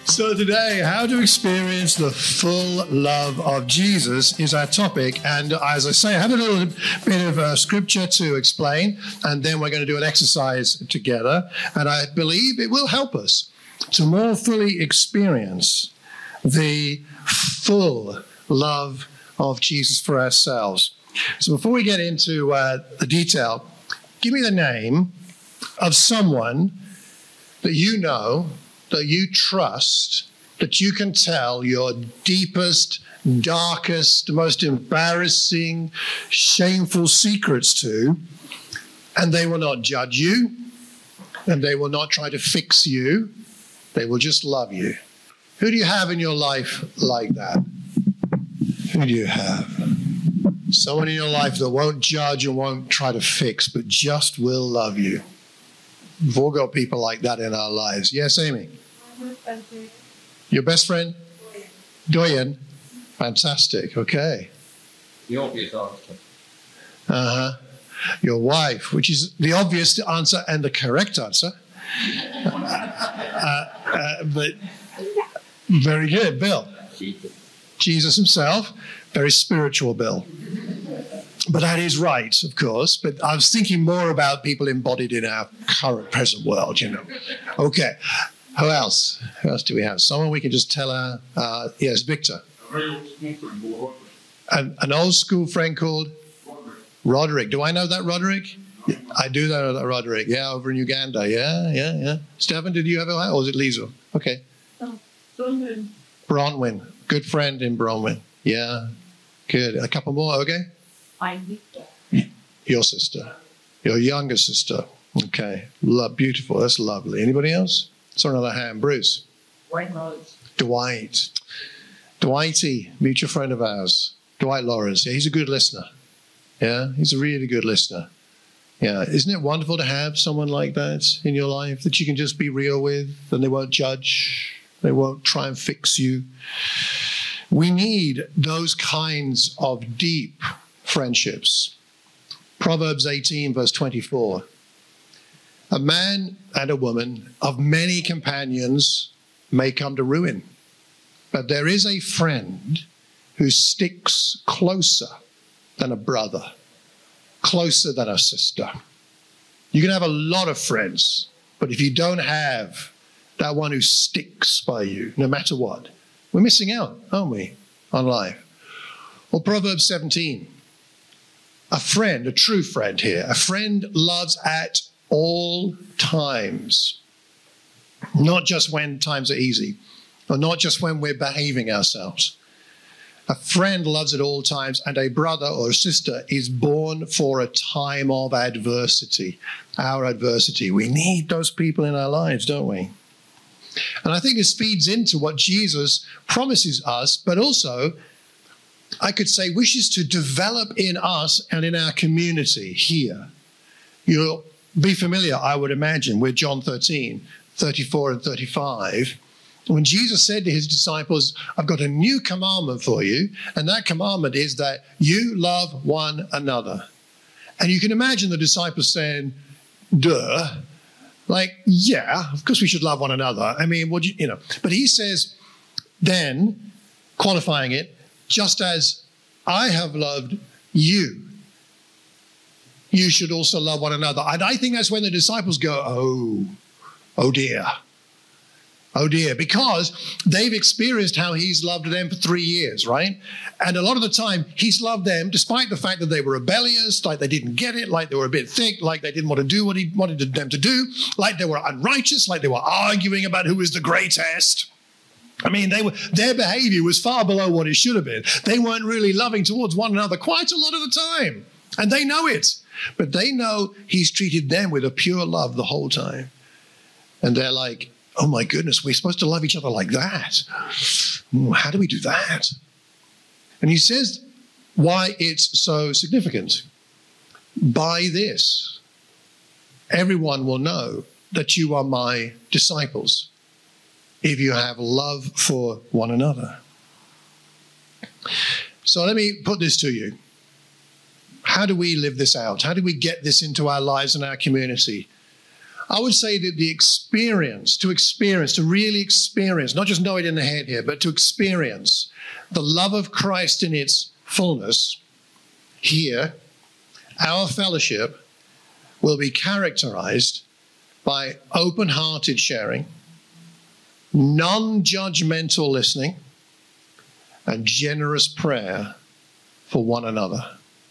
So today, how to experience the full love of Jesus is our topic. And as I say, I have a little bit of scripture to explain, and then we're going to do an exercise together. And I believe it will help us to more fully experience the full love of Jesus for ourselves. So before we get into the detail, give me the name of someone that you know, that you trust, that you can tell your deepest, darkest, most embarrassing, shameful secrets to, and they will not judge you, and they will not try to fix you. They will just love you. Who do you have in your life like that? Who do you have? Someone in your life that won't judge and won't try to fix, but just will love you. We've all got people like that in our lives. Yes, Amy? Your best friend? Doyen. Fantastic. Okay. The obvious answer. Your wife, which is the obvious answer and the correct answer. But very good. Bill? Jesus himself. Very spiritual, Bill. But that is right, of course. But I was thinking more about people embodied in our current, present world, you know. Okay. Who else? Who else do we have? Someone we can just tell her. Yes, Victor. An old school friend called? Roderick. Do I know that Roderick? I do know that Roderick. Yeah, over in Uganda. Yeah. Stefan, did you have a, or was it Liesl? Okay. Bronwyn. Bronwyn. Good friend in Bronwyn. Yeah. Good. A couple more, okay? I'm Victor. Your sister. Your younger sister. Okay. Beautiful. That's lovely. Anybody else? Saw another hand. Bruce. Dwight Lawrence. Dwight. Dwighty, mutual friend of ours. Dwight Lawrence. Yeah, he's a good listener. Yeah, he's a really good listener. Yeah, isn't it wonderful to have someone like that in your life that you can just be real with and they won't judge, they won't try and fix you? We need those kinds of deep friendships. Proverbs 18, verse 24. A man and a woman of many companions may come to ruin, but there is a friend who sticks closer than a brother, closer than a sister. You can have a lot of friends, but if you don't have that one who sticks by you, no matter what, we're missing out, aren't we, on life? Or Proverbs 17. A friend, a true friend here, a friend loves at all times, not just when times are easy, or not just when we're behaving ourselves. A friend loves at all times, and a brother or a sister is born for a time of adversity, our adversity. We need those people in our lives, don't we? And I think this feeds into what Jesus promises us, but also, I could say, wishes to develop in us and in our community here. You'll be familiar, I would imagine, with John 13, 34 and 35. When Jesus said to his disciples, I've got a new commandment for you, and that commandment is that you love one another. And you can imagine the disciples saying, duh. Like, yeah, of course we should love one another. I mean, you know. But he says, then, qualifying it, just as I have loved you, you should also love one another. And I think that's when the disciples go, oh dear. Oh dear, because they've experienced how he's loved them for 3 years, right? And a lot of the time, he's loved them despite the fact that they were rebellious, like they didn't get it, like they were a bit thick, like they didn't want to do what he wanted them to do, like they were unrighteous, like they were arguing about who was the greatest. I mean, their behavior was far below what it should have been. They weren't really loving towards one another quite a lot of the time. And they know it. But they know he's treated them with a pure love the whole time. And they're like, oh my goodness, we're supposed to love each other like that. How do we do that? And he says why it's so significant. By this, everyone will know that you are my disciples if you have love for one another. So let me put this to you. How do we live this out? How do we get this into our lives and our community? I would say that to really experience, not just know it in the head here, but to experience the love of Christ in its fullness here, our fellowship will be characterized by open-hearted sharing, non-judgmental listening, and generous prayer for one another.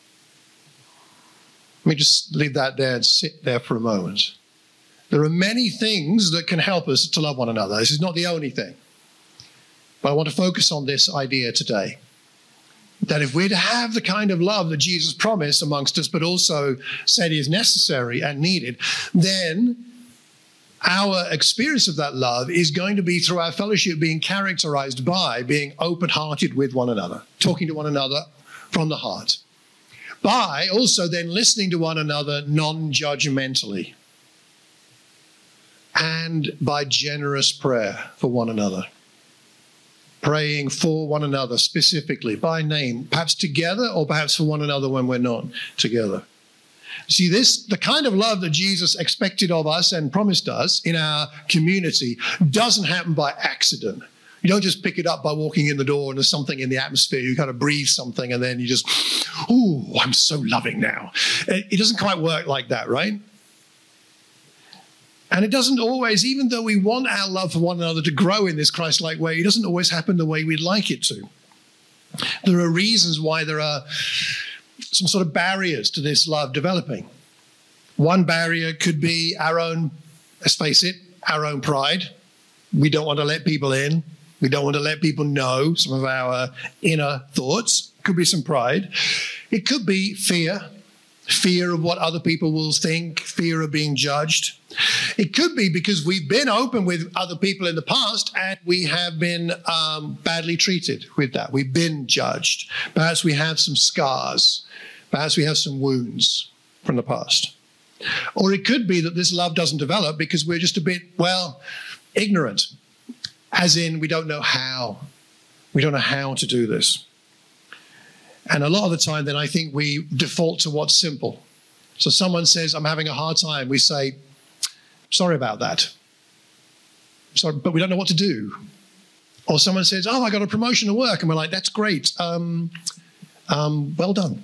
Let me just leave that there and sit there for a moment. There are many things that can help us to love one another. This is not the only thing. But I want to focus on this idea today. That if we're to have the kind of love that Jesus promised amongst us, but also said is necessary and needed, then our experience of that love is going to be through our fellowship being characterized by being open-hearted with one another, talking to one another from the heart, by also then listening to one another non-judgmentally, and by generous prayer for one another. Praying for one another specifically by name, perhaps together or perhaps for one another when we're not together. See, the kind of love that Jesus expected of us and promised us in our community doesn't happen by accident. You don't just pick it up by walking in the door and there's something in the atmosphere. You kind of breathe something and then you just, ooh, I'm so loving now. It doesn't quite work like that, right? And it doesn't always, even though we want our love for one another to grow in this Christ-like way, it doesn't always happen the way we'd like it to. There are reasons why there are some sort of barriers to this love developing. One barrier could be our own, let's face it, our own pride. We don't want to let people in. We don't want to let people know some of our inner thoughts. Could be some pride. It could be fear of what other people will think, fear of being judged. It could be because we've been open with other people in the past and we have been badly treated with that. We've been judged. Perhaps we have some scars. Perhaps we have some wounds from the past. Or it could be that this love doesn't develop because we're just a bit, ignorant. As in, we don't know how. We don't know how to do this. And a lot of the time, then I think we default to what's simple. So someone says, I'm having a hard time. We say, sorry about that. Sorry, but we don't know what to do. Or someone says, oh, I got a promotion at work. And we're like, that's great. Well done.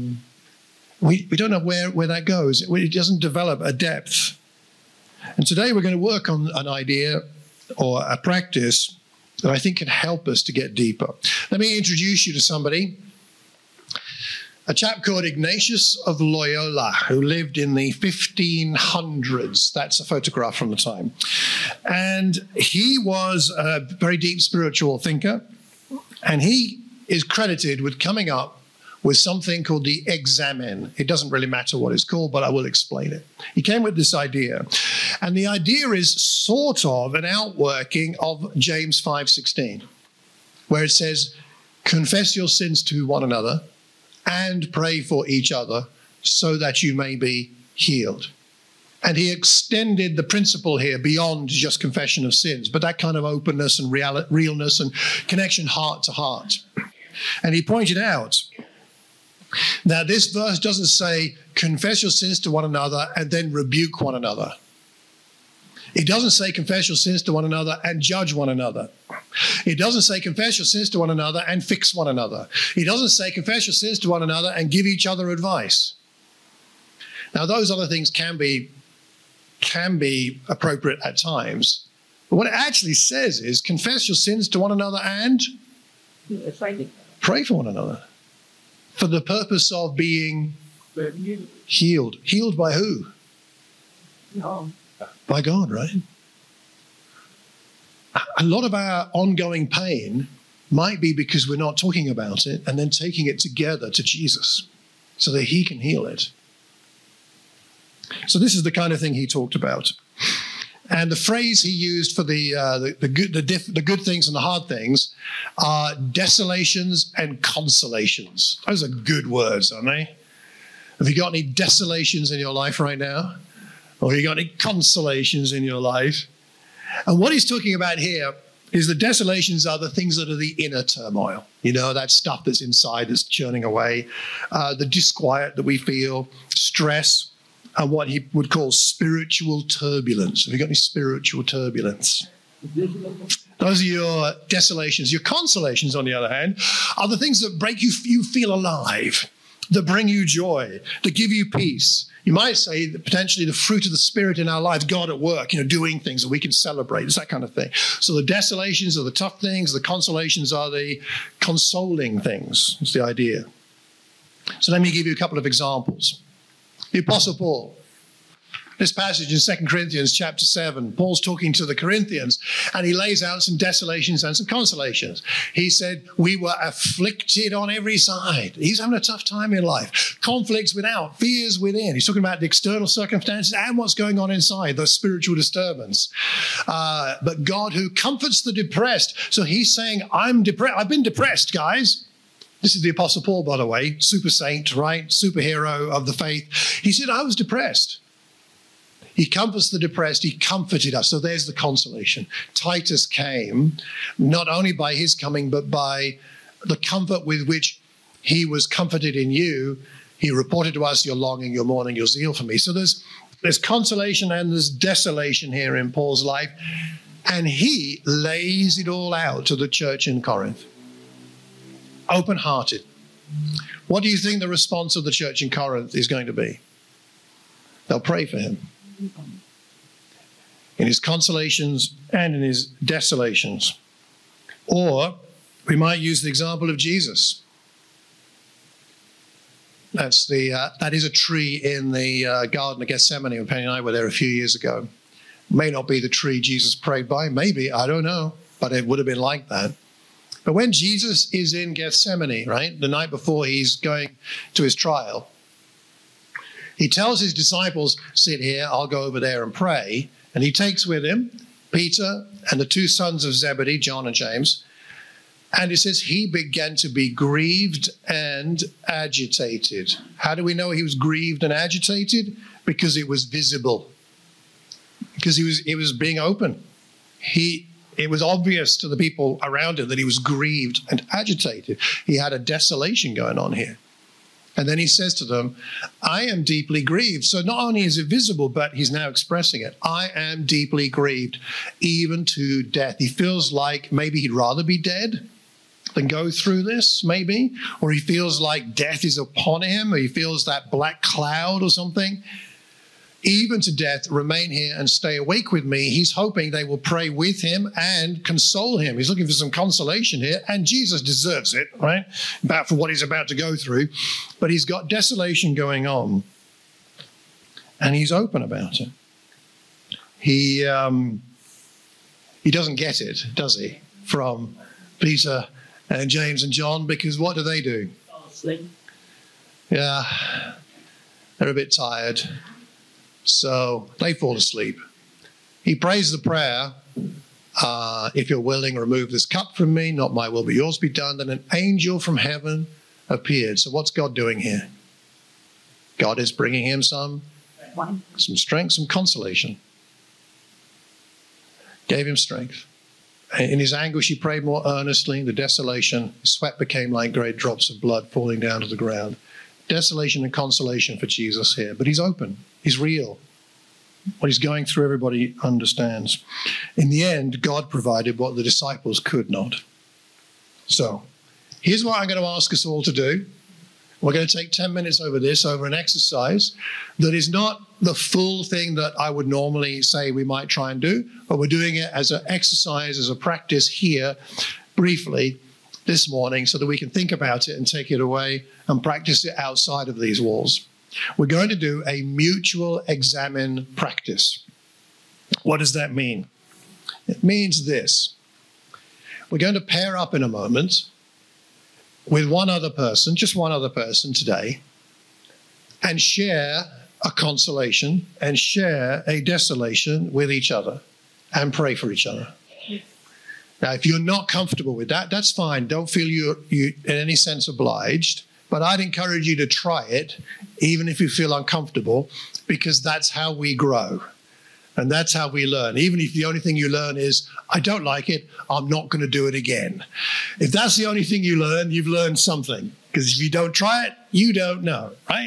We don't know where that goes. It doesn't develop a depth. And today we're going to work on an idea or a practice that I think can help us to get deeper. Let me introduce you to somebody. A chap called Ignatius of Loyola, who lived in the 1500s. That's a photograph from the time. And he was a very deep spiritual thinker. And he is credited with coming up with something called the Examen. It doesn't really matter what it's called, but I will explain it. He came with this idea. And the idea is sort of an outworking of James 5:16, where it says, confess your sins to one another and pray for each other so that you may be healed. And he extended the principle here beyond just confession of sins, but that kind of openness and realness and connection heart to heart. And he pointed out that this verse doesn't say confess your sins to one another and then rebuke one another. It doesn't say confess your sins to one another and judge one another. It doesn't say confess your sins to one another and fix one another. It doesn't say confess your sins to one another and give each other advice. Now, those other things can be appropriate at times. But what it actually says is confess your sins to one another and pray for one another for the purpose of being healed. Healed by who? No. By God, right? A lot of our ongoing pain might be because we're not talking about it and then taking it together to Jesus so that he can heal it. So this is the kind of thing he talked about. And the phrase he used for the good things and the hard things are desolations and consolations. Those are good words, aren't they? Have you got any desolations in your life right now? Or have you got any consolations in your life? And what he's talking about here is the desolations are the things that are the inner turmoil. You know, that stuff that's inside that's churning away, the disquiet that we feel, stress, and what he would call spiritual turbulence. Have you got any spiritual turbulence? Those are your desolations. Your consolations, on the other hand, are the things that break you, you feel alive, that bring you joy, that give you peace. You might say that potentially the fruit of the Spirit in our lives, God at work, doing things that we can celebrate. It's that kind of thing. So the desolations are the tough things. The consolations are the consoling things. It's the idea. So let me give you a couple of examples. The Apostle Paul. This passage in 2 Corinthians chapter 7, Paul's talking to the Corinthians, and he lays out some desolations and some consolations. He said, we were afflicted on every side. He's having a tough time in life. Conflicts without, fears within. He's talking about the external circumstances and what's going on inside, the spiritual disturbance. But God who comforts the depressed. So he's saying, I'm depressed. I've been depressed, guys. This is the Apostle Paul, by the way, super saint, right? Superhero of the faith. He said, I was depressed. He comforts the depressed. He comforted us. So there's the consolation. Titus came not only by his coming, but by the comfort with which he was comforted in you. He reported to us your longing, your mourning, your zeal for me. So there's consolation and there's desolation here in Paul's life. And he lays it all out to the church in Corinth. Open-hearted. What do you think the response of the church in Corinth is going to be? They'll pray for him. In his consolations and in his desolations. Or we might use the example of Jesus. That is a tree in the Garden of Gethsemane when Penny and I were there a few years ago. May not be the tree Jesus prayed by, maybe, I don't know, but it would have been like that. But when Jesus is in Gethsemane, right, the night before he's going to his trial, he tells his disciples, sit here, I'll go over there and pray. And he takes with him Peter and the two sons of Zebedee, John and James. And it says he began to be grieved and agitated. How do we know he was grieved and agitated? Because it was visible. Because he was being open. It was obvious to the people around him that he was grieved and agitated. He had a desolation going on here. And then he says to them, I am deeply grieved. So not only is it visible, but he's now expressing it. I am deeply grieved, even to death. He feels like maybe he'd rather be dead than go through this, maybe. Or he feels like death is upon him, or he feels that black cloud or something. Even to death, remain here and stay awake with me. He's hoping they will pray with him and console him. He's looking for some consolation here, and Jesus deserves it, right? For what he's about to go through. But he's got desolation going on, and he's open about it. He doesn't get it, does he, from Peter and James and John, because what do? Yeah, they're a bit tired. So they fall asleep. He prays the prayer, if you're willing, remove this cup from me, not my will but yours be done. Then an angel from heaven appeared. So what's God doing here? God is bringing him some strength, some consolation. Gave him strength. In his anguish, he prayed more earnestly. The desolation, his sweat became like great drops of blood falling down to the ground. Desolation and consolation for Jesus here. But he's open. He's real. What he's going through, everybody understands. In the end, God provided what the disciples could not. So here's what I'm going to ask us all to do. We're going to take 10 minutes over an exercise that is not the full thing that I would normally say we might try and do, but we're doing it as an exercise, as a practice here, briefly, this morning, so that we can think about it and take it away and practice it outside of these walls. We're going to do a mutual examine practice. What does that mean? It means this. We're going to pair up in a moment with one other person, just one other person today, and share a consolation and share a desolation with each other and pray for each other. Now, if you're not comfortable with that, that's fine. Don't feel you in any sense obliged. But I'd encourage you to try it, even if you feel uncomfortable, because that's how we grow. And that's how we learn. Even if the only thing you learn is, I don't like it, I'm not going to do it again. If that's the only thing you learn, you've learned something. Because if you don't try it, you don't know, right?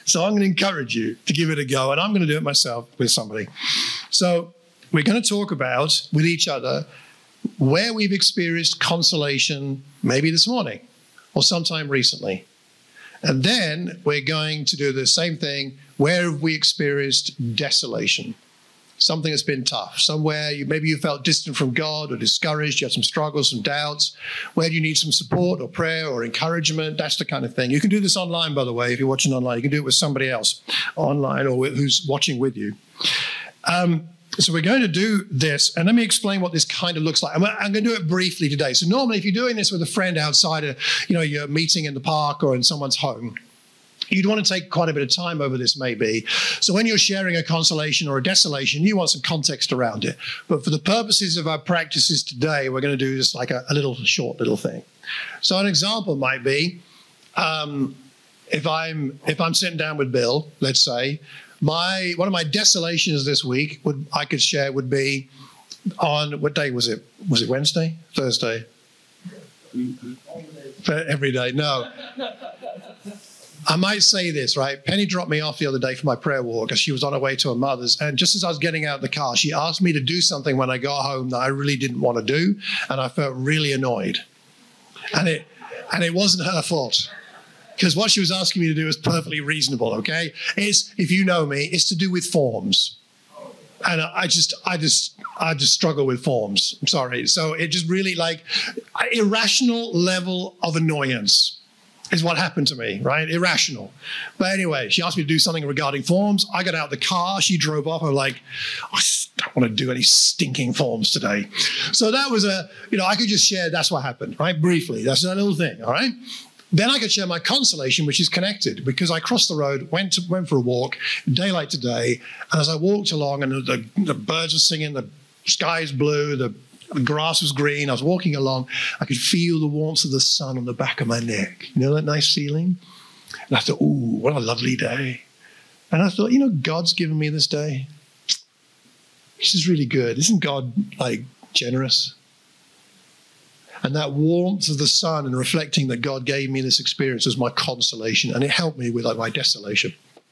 So I'm going to encourage you to give it a go, and I'm going to do it myself with somebody. So we're going to talk about, with each other, where we've experienced consolation, maybe this morning or sometime recently. And then we're going to do the same thing, where have we experienced desolation? Something that's been tough, somewhere maybe you felt distant from God or discouraged, you had some struggles, some doubts. Where do you need some support or prayer or encouragement? That's the kind of thing. You can do this online, by the way, if you're watching online. You can do it with somebody else online or who's watching with you. So we're going to do this, and let me explain what this kind of looks like. I'm going to do it briefly today. So normally if you're doing this with a friend outside, you're meeting in the park or in someone's home, you'd want to take quite a bit of time over this maybe. So when you're sharing a consolation or a desolation, you want some context around it. But for the purposes of our practices today, we're going to do just like a little short little thing. So an example might be, if I'm sitting down with Bill, let's say, one of my desolations this week I could share would be on, what day was it? Was it Wednesday? Thursday? Every day, no. I might say this, right? Penny dropped me off the other day for my prayer walk because she was on her way to her mother's. And just as I was getting out of the car, she asked me to do something when I got home that I really didn't want to do. And I felt really annoyed. And it wasn't her fault. Because what she was asking me to do was perfectly reasonable, okay? If you know me, it's to do with forms. And I just struggle with forms. I'm sorry. So it just really irrational level of annoyance is what happened to me, right? Irrational. But anyway, she asked me to do something regarding forms. I got out of the car. She drove off. I'm like, I don't want to do any stinking forms today. So that was I could just share that's what happened, right? Briefly. That's a little thing, all right? Then I could share my consolation, which is connected, because I crossed the road, went for a walk, daylight today, and as I walked along and the birds were singing, the sky is blue, the grass was green, I was walking along, I could feel the warmth of the sun on the back of my neck. You know that nice feeling? And I thought, ooh, what a lovely day. And I thought, God's given me this day. This is really good. Isn't God, generous? And that warmth of the sun and reflecting that God gave me this experience was my consolation, and it helped me with my desolation.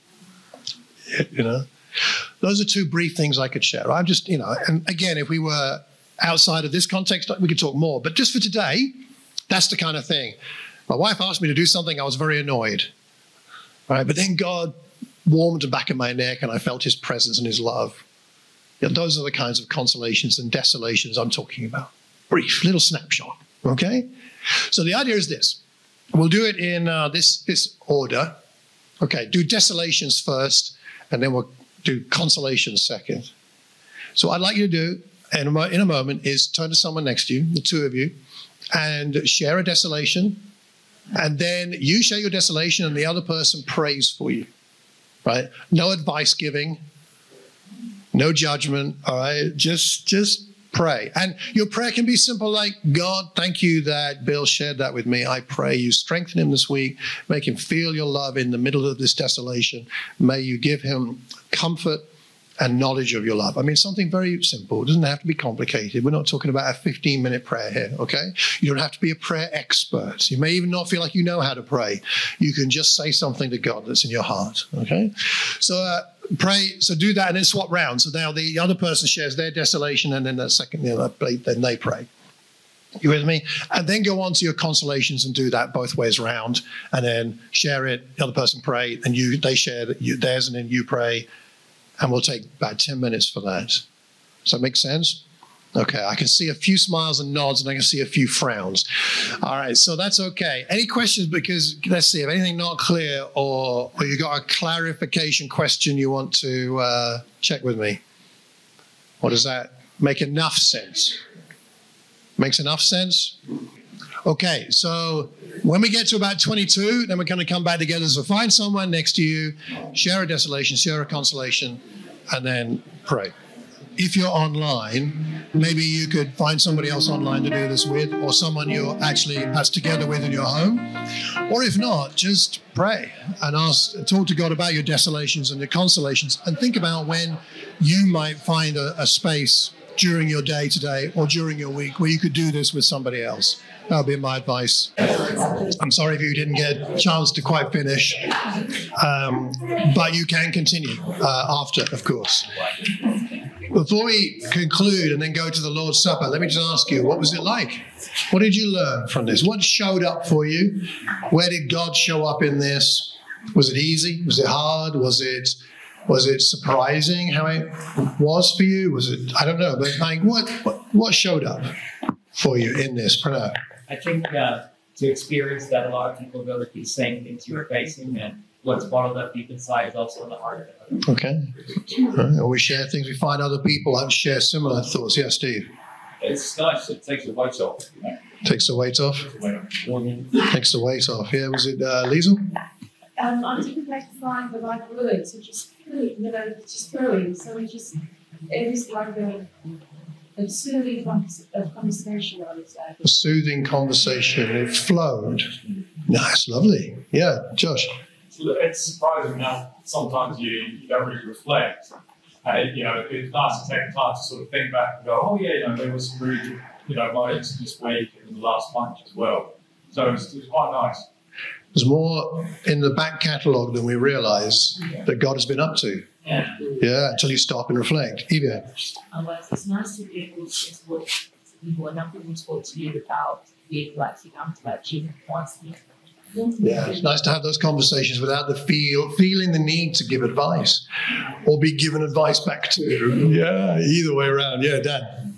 Those are two brief things I could share. I'm just, and again, if we were outside of this context, we could talk more. But just for today, that's the kind of thing. My wife asked me to do something, I was very annoyed. Right? But then God warmed the back of my neck, and I felt his presence and his love. Those are the kinds of consolations and desolations I'm talking about. Brief, little snapshot, okay? So the idea is this. We'll do it in this order. Okay, do desolations first, and then we'll do consolations second. So what I'd like you to do in a moment is turn to someone next to you, the two of you, and share a desolation, and then you share your desolation and the other person prays for you, right? No advice giving, no judgment, all right? Just pray. And your prayer can be simple like, God, thank you that Bill shared that with me. I pray you strengthen him this week. Make him feel your love in the middle of this desolation. May you give him comfort and knowledge of your love. I mean, something very simple. It doesn't have to be complicated. We're not talking about a 15-minute prayer here, okay? You don't have to be a prayer expert. You may even not feel like you know how to pray. You can just say something to God that's in your heart, okay? So pray, so do that and then swap round. So now the other person shares their desolation and then the second, then they pray. You with me? And then go on to your consolations and do that both ways around and then share it, the other person pray, and they share theirs and then you pray. And we'll take about 10 minutes for that. Does that make sense? Okay, I can see a few smiles and nods, and I can see a few frowns. All right, so that's okay. Any questions? Because let's see, if anything not clear or you got a clarification question you want to check with me. Or does that make enough sense? Makes enough sense? Okay, so when we get to about 22, then we're going to come back together. So find someone next to you, share a desolation, share a consolation, and then pray. If you're online, maybe you could find somebody else online to do this with, or someone you're actually passed together with in your home. Or if not, just pray and talk to God about your desolations and your consolations, and think about when you might find a space during your day today or during your week where you could do this with somebody else. That would be my advice. I'm sorry if you didn't get a chance to quite finish. But you can continue after, of course. Before we conclude and then go to the Lord's Supper, let me just ask you, what was it like? What did you learn from this? What showed up for you? Where did God show up in this? Was it easy? Was it hard? Was it surprising how it was for you? Was it, I don't know, but like what showed up for you in this, Pranav? I think to experience that a lot of people go through the same things you are facing, and what's bottled up deep inside is also in the heart of it. Okay. And we share things, we find other people and share similar thoughts. Yeah, Steve? It's nice. It takes the weight off. Takes the weight off? Takes the weight off. Yeah, was it Liesl? I didn't like to find the right words, so just flowing. So it was like a soothing conversation, I would say. A soothing conversation. It flowed. Nice, lovely. Yeah, Josh? It's surprising how sometimes you don't really reflect. It's nice to take time to sort of think back and go, oh yeah, there was some really good, moments this week and the last bunch as well. So it was quite nice. There's more in the back catalogue than we realise that God has been up to. Yeah, until you stop and reflect. Evia? It's nice to be able to talk to people, and people talk to you without being like, I'm like, Jesus wants me. Yeah, it's nice to have those conversations without the feeling the need to give advice or be given advice back to. Yeah, either way around. Yeah, Dan.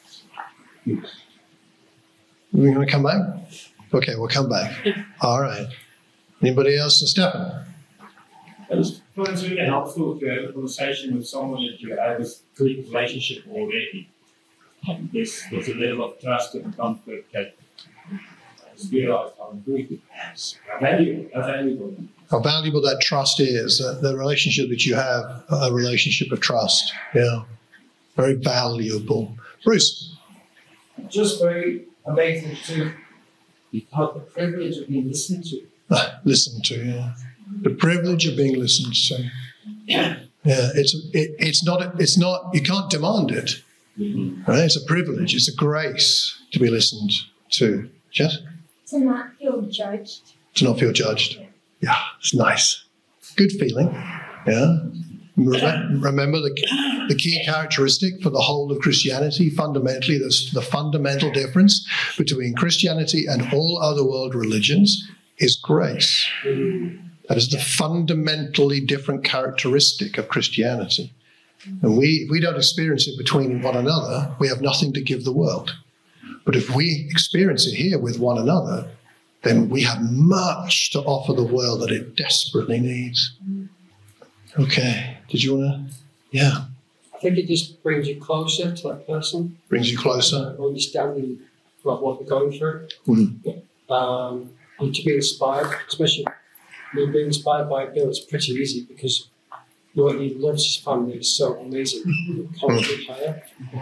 We're going to come back? Okay, we'll come back. All right. Anybody else? Stefan? It was really helpful to have a conversation with someone that you have this good relationship already. And there's a level of trust and comfort that is realized how important, how valuable. How valuable that trust is, the relationship that you have, a relationship of trust. Yeah, very valuable. Bruce? Just very amazing to be felt the privilege of being listened to. Listened to, yeah. The privilege of being listened to. Yeah, it's not. You can't demand it. Right? It's a privilege. It's a grace to be listened to. Jess? To not feel judged. To not feel judged. Yeah, it's nice. Good feeling. Yeah. Remember the key characteristic for the whole of Christianity, fundamentally, the fundamental difference between Christianity and all other world religions is grace. That is the fundamentally different characteristic of Christianity. And if we don't experience it between one another, we have nothing to give the world. But if we experience it here with one another, then we have much to offer the world that it desperately needs. Okay. Did you want to? Yeah. I think it just brings you closer to that person. Brings you closer. Understanding what they're going through. Mm-hmm. And to be inspired, especially being inspired by Bill, it's pretty easy because what he loves his family is so amazing. Can't be higher.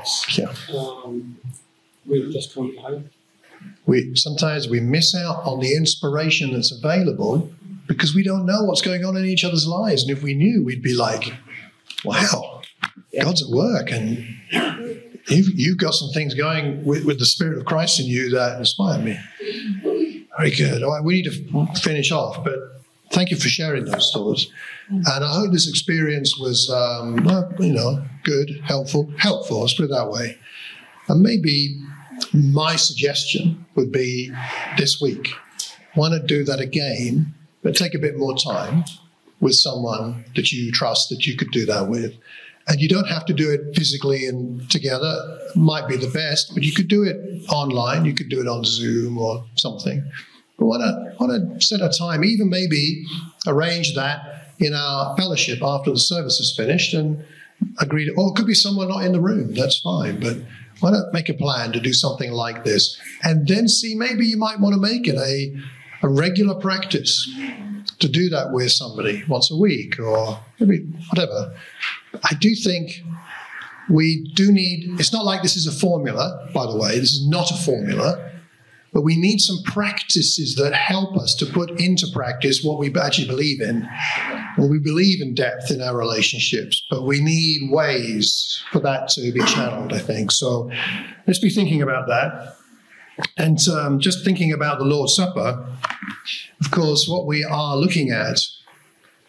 Really just can't be higher. Sometimes we miss out on the inspiration that's available because we don't know what's going on in each other's lives. And if we knew, we'd be like, wow, God's at work. And you've got some things going with the Spirit of Christ in you that inspired me. Very good. All right, we need to finish off, but thank you for sharing those thoughts. And I hope this experience was, good, helpful. Let's put it that way. And maybe my suggestion would be this week, why not do that again, but take a bit more time with someone that you trust that you could do that with. And you don't have to do it physically and together. It might be the best, but you could do it online. You could do it on Zoom or something. But why not set a time, even maybe arrange that in our fellowship after the service is finished and agree to, or it could be someone not in the room, that's fine. But why not make a plan to do something like this and then see, maybe you might want to make it a regular practice to do that with somebody once a week or maybe whatever. I do think we do need, it's not like this is a formula, by the way, this is not a formula, but we need some practices that help us to put into practice what we actually believe in. Well, we believe in depth in our relationships, but we need ways for that to be channeled, I think. So let's be thinking about that. And just thinking about the Lord's Supper, of course, what we are looking at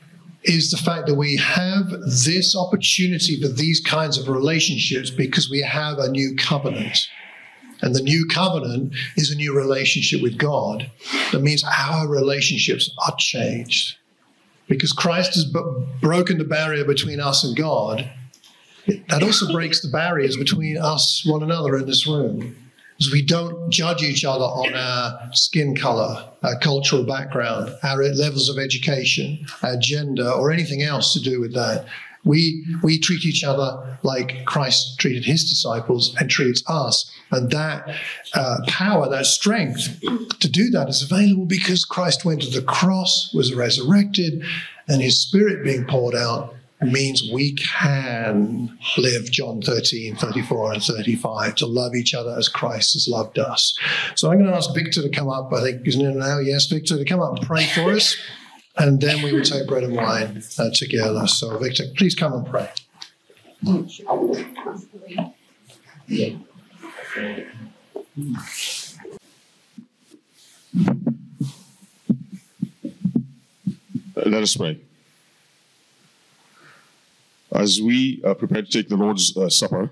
is the fact that we have this opportunity for these kinds of relationships because we have a new covenant. And the new covenant is a new relationship with God. That means our relationships are changed. Because Christ has broken the barrier between us and God, that also breaks the barriers between us, one another in this room. Because we don't judge each other on our skin color, our cultural background, our levels of education, our gender, or anything else to do with that. We treat each other like Christ treated his disciples and treats us. And that power, that strength to do that is available because Christ went to the cross, was resurrected, and his Spirit being poured out means we can live John 13, 34 and 35, to love each other as Christ has loved us. So I'm going to ask Victor to come up, I think, isn't it now? Yes, Victor, to come up and pray for us. And then we will take bread and wine together. So, Victor, please come and pray. Let us pray. As we prepare to take the Lord's Supper,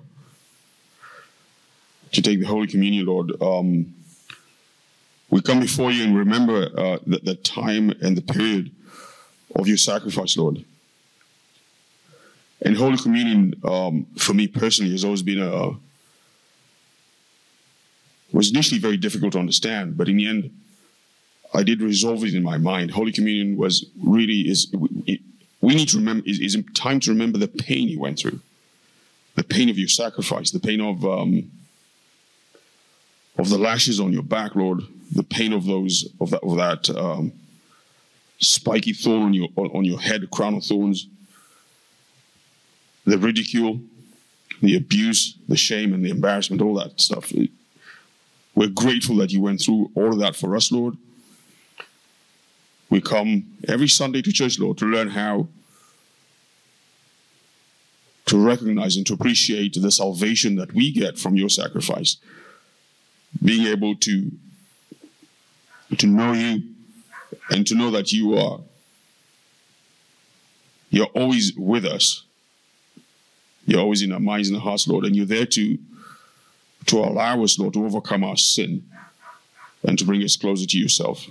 to take the Holy Communion, Lord, we come before you and remember the time and the period of your sacrifice, Lord. And Holy Communion, for me personally, has always been was initially very difficult to understand, but in the end, I did resolve it in my mind. Holy Communion was really, we need to remember, is time to remember the pain you went through, the pain of your sacrifice, the pain of the lashes on your back, Lord, the pain of that spiky thorn on your head, crown of thorns, the ridicule, the abuse, the shame, and the embarrassment, all that stuff. We're grateful that you went through all of that for us, Lord. We come every Sunday to church, Lord, to learn how to recognize and to appreciate the salvation that we get from your sacrifice. Being able to know you and to know that you're always with us. You're always in our minds and our hearts, Lord, and you're there to allow us, Lord, to overcome our sin and to bring us closer to yourself.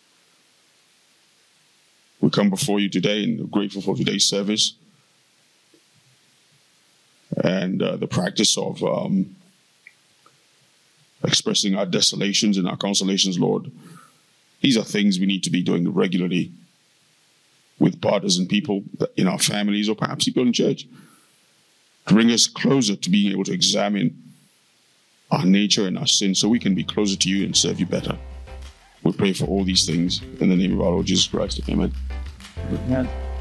We come before you today and are grateful for today's service and the practice of expressing our desolations and our consolations, Lord. These are things we need to be doing regularly with partners and people in our families or perhaps people in church to bring us closer to being able to examine our nature and our sin so we can be closer to you and serve you better. We pray for all these things in the name of our Lord Jesus Christ. Amen. Amen.